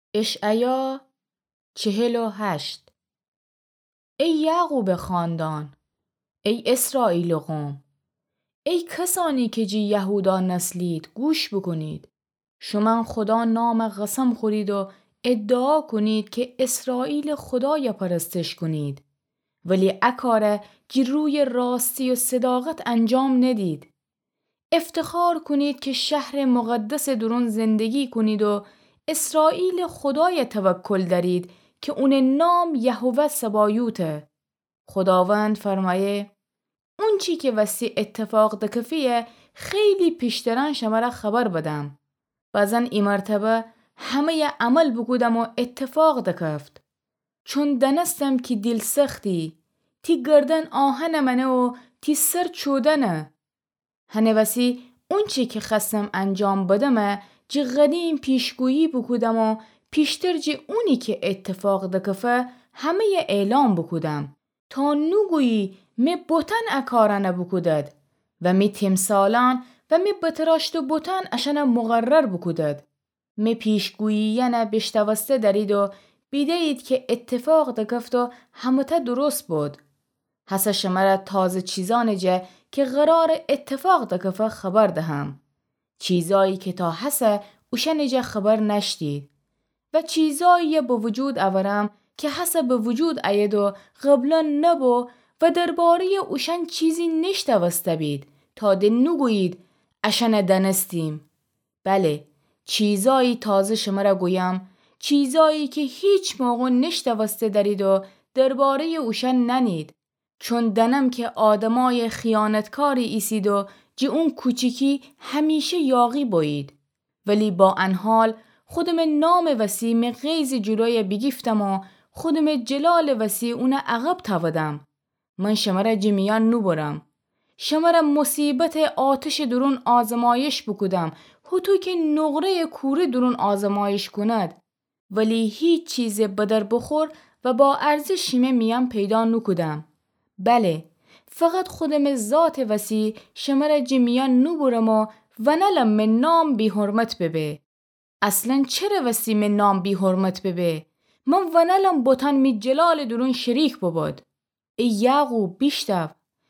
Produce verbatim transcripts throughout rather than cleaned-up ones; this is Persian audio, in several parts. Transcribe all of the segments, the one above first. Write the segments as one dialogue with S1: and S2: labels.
S1: اشعیا چهل و هشت. ای یعقوب خاندان، ای اسرائیل قوم، ای کسانی که جی یهودا نسلید، گوش بکنید. شما خدا نام قسم خورید و ادعا کنید که اسرائیل خدای پرستش کنید، ولی اکاره جی روی راستی و صداقت انجام ندید. افتخار کنید که شهر مقدس درون زندگی کنید و اسرائیل خدای توکل دارید که اون نام یهوه سبایوته. خداوند فرمایه اون چی که وسی اتفاق دکفیه خیلی پیشتران شما خبر بدم. بازن ای مرتبه همه عمل بکودم و اتفاق دکفت. چون دنستم که دل سختی، تی گردن آهن منه و تی سر چودنه. هنه وسی اون چی که خستم انجام بدمه جی قدیم پیشگویی بکودم و پیشتر جی اونی که اتفاق دکفه همه اعلام بکودم تا نگویی می بوتن اکارانه بکودد و می تمثالان و می بتراشت و بوتن اشان مقرر بکودد. می پیشگویی یعنی بشتوسته دارید و بیدهید که اتفاق دکفت و هموته درست بود. حسا شماره تازه چیزان جه که قرار اتفاق دکفه خبر دهم. چیزایی که تا حسا اوشن جه خبر نشدید و چیزایی به وجود آورم که حسا به وجود آید و قبلا نبو و درباره اوشن چیزی نشتوسته بید تا ده نگویید اشن دنستیم. بله، چیزایی تازه شماره گویم، چیزایی که هیچ موقع نشتوسته دارید و درباره اوشن ننید. چون دنم که آدمای خیانتکاری ایسید و جی اون کوچیکی همیشه یاغی بایید. ولی با انحال خودم نام وسیع غیز جلوی بگیفتم و خودم جلال وسیع اون عقب تودم. من شماره جمیان نبرم. شماره مصیبت آتش درون آزمایش بکودم حتو که نقره کوره درون آزمایش کند. ولی هیچ چیز بدر بخور و با ارزشیم میم پیدا نکودم. بله، فقط خودم ذات وسیع شماره جمیان نبرم و و نلم من نام بی حرمت ببه. اصلا چرا وسیع من نام بی حرمت ببه؟ من و نلم بوتن می جلال درون شریک بباد. ای یعقوب بیشتو،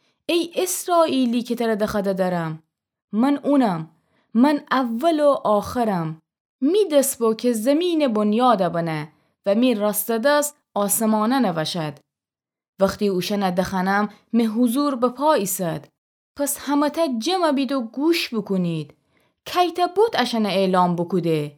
S1: ای اسرائیلی که تر دخده دارم، من اونم، من اول و آخرم. می دست با که زمین بنیاده بنه و می راست دست آسمانه نوشد. وقتی اوشن دخنم می حضور به پا ایسد. پس همه تا جمع بید و گوش بکنید. کی تا بود اشن اعلام بکوده.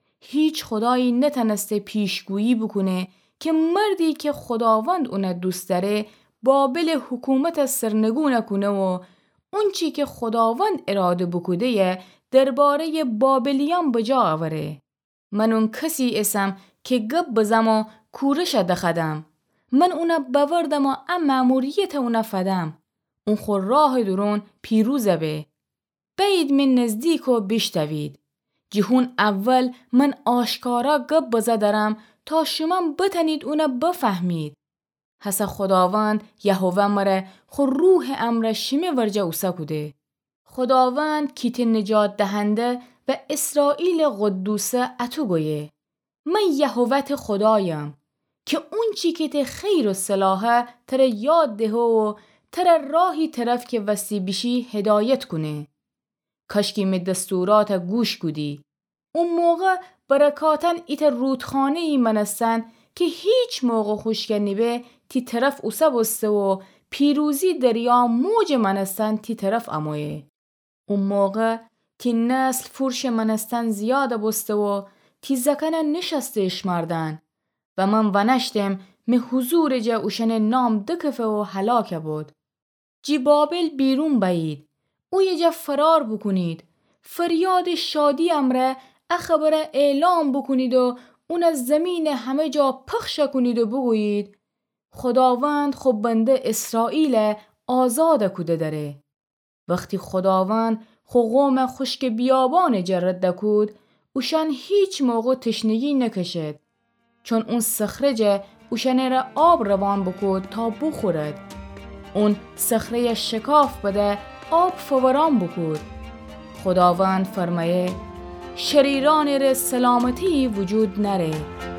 S1: هیچ خدایی نتنسته پیشگویی بکنه که مردی که خداوند اون دوست داره بابل حکومت سرنگون کنه و اون چی که خداوند اراده بکوده درباره بابلیان بجا آوره. من اون کسی اسم که گب بزم و کورش دخدم. من اونا بوردم و ام ماموریت اونا فدم. اون خور راه درون پیروزه به. بید من نزدیک و بشتوید. جهون اول من آشکارا گب بزه دارم تا شما بتنید اونا بفهمید. حسا خداوند یهوه مره خور روح امر شیمه ورجه اوسا کده. خداوند کیت نجات دهنده و اسرائیل قدوسه اتو گویه. من یهوت خدایم که اون چی که ته خیر و صلاحه تر یاد ده و تر راهی طرف که وسی بیشی هدایت کنه. کاشکی می دستورات گوش کدی. اون موقع برکاتن ایت رودخانه ای منستن که هیچ موقع خوشگنی به تی طرف اوسا بسته و پیروزی دریا موج منستن تی طرف امویه. اون موقع تی نسل فرش منستن زیاده بسته و تی زکنه نشسته اشمردن و من ونشتم می حضور جا اوشن نام دکفه و حلاکه بود. جی بابل بیرون بایید. او یه جا فرار بکنید. فریاد شادی امره اخبره اعلام بکنید و اون از زمین همه جا پخش کنید و بگویید خداوند خب بنده اسرائیل آزاد کده داره. وقتی خداوند خو قوم خشک بیابان جرد دکود اوشن هیچ موقع تشنگی نکشد. چون اون صخره اوشن را آب روان بکود تا بخورد. اون صخره شکاف بده آب فوران بکود. خداوند فرمایه شریران ره سلامتی وجود نره.